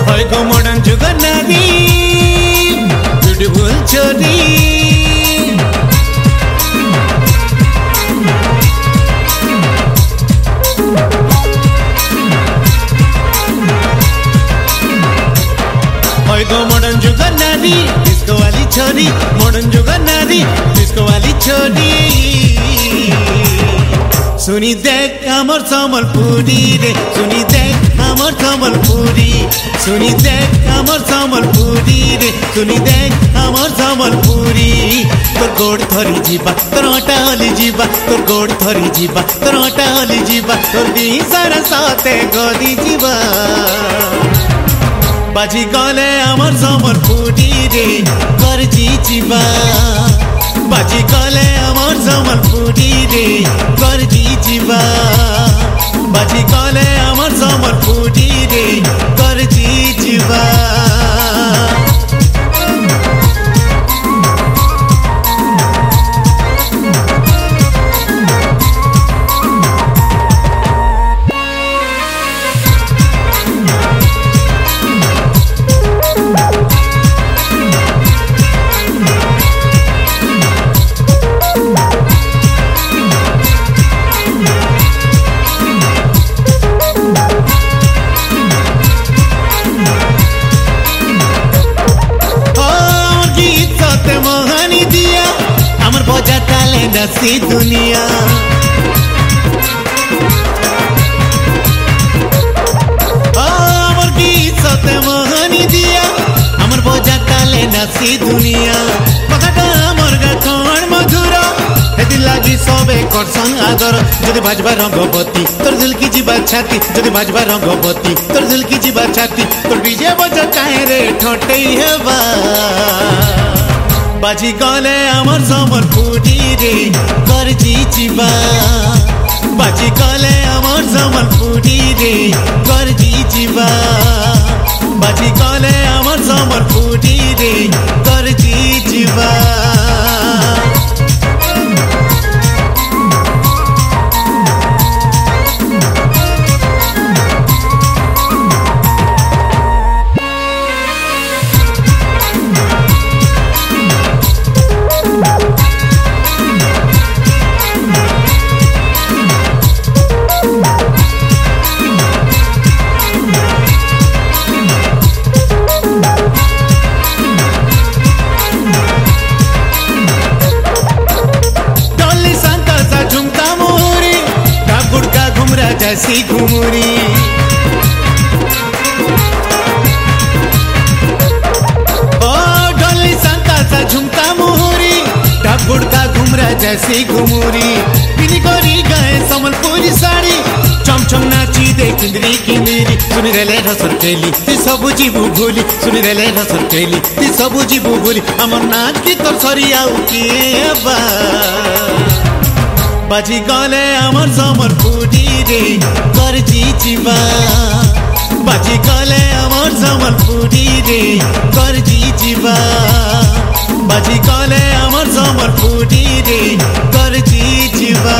হয় গো মডার্ন যুগের নারী বিউটিফুল চরি হয় গো মডার্ন যুগের নারী ডিস্কো वाली छोरी मॉडर्न जुगर नारी डिस्को वाली छोरी सुनी देख अमर सम्बलपुरी रे सुनी देख अमर सम्बलपुरी सुनी देख अमर सम्बलपुरी रे सुनी देख अमर सम्बलपुरी तोर गोड़ थरी जीवा तोर अटा हली जीवा तोर गोड़ थरी जीवा तोर अटा हली जीवा तोर दी सारा साथे गदी जीवा बाजी गले अमर सम्बलपुरी रे करजी जीवा बाजी गले अमर सम्बलपुरी रे करजी जीवा बाजी गले अमर सम्बलपुरी रे करजी जीवा नसी दुनिया अमर गीत सते मोहनी दिया अमर बोझा ताले नसी दुनिया पकाटा अमर गाठण मधुर हेदी लागी सबे करसन आदर जदि भाजबा रंगवती तोर दिल की जीवा छाती जदि भाजबा रंगवती तोर दिल की जीवा छाती तोर डीजे बजा काहे रे ठोटई हेबा बाजी गले अमर सम्बलपुरी रे करजी जीवा बाजी गले अमर सम्बलपुरी रे करजी जीवा बाजी गले अमर सम्बलपुरी रे करजी जीवा जैसी घुमुरी ओ ढोली संता सा झुमका मुहुरी ढाकुड़ का घुमरा जैसी घुमुरी पिनी गोरी गए सम्बलपुरी साड़ी चमचम नाची दे किंदरी किंदरी सुनी रेले रसर केली ती सबु जीवु भूली सुनी रेले रसर केली ती सबु जीवु भूली अमर नाच की तोर सरिया उकिए बा बाजी गले अमर सम्बलपुरी रे करजी जीवा बाजी गले अमर सम्बलपुरी रे करजी जीवा बाजी गले अमर सम्बलपुरी रे करजी जीवा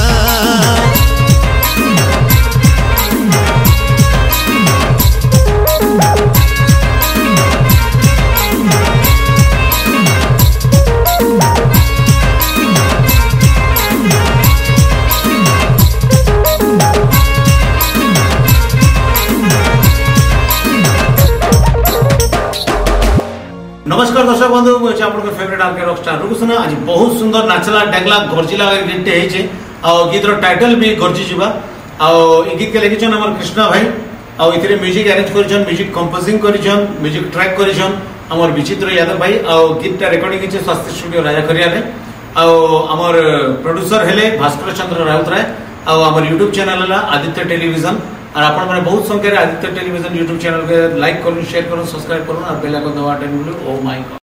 नमस्कार दर्शक बंधु मुझे आपन फेवरेट आरके रॉकस्टार रुकुसना आज बहुत सुंदर नाचला डेगला गर्जिला गीत हेचे आ गीतर टाइटल भी गर्जी जीवा आ ई गीत के लिखिछन हमर कृष्णा भाई आ इथिरे म्यूजिक अरेंज करिछन म्यूजिक कंपोजिंग करिछन म्यूजिक ट्रैक करिछन हमर विचित्र यादव भाई आ गीतटा रिकॉर्डिंग हेचे स्वास्थ्य स्टूडियो राजाखरिया रे आ हमर प्रोड्यूसर हेले भास्कर चंद्र राउतराय आ हमर YouTube चैनल हला आदित्य टेलीविजन और आपण माने बहुत संख्या रे आदित्य टेलीविजन YouTube चैनल के लाइक करूँ शेयर करूँ सब्सक्राइब करूँ और बेल आइकन दबाटा ओ माय गॉड।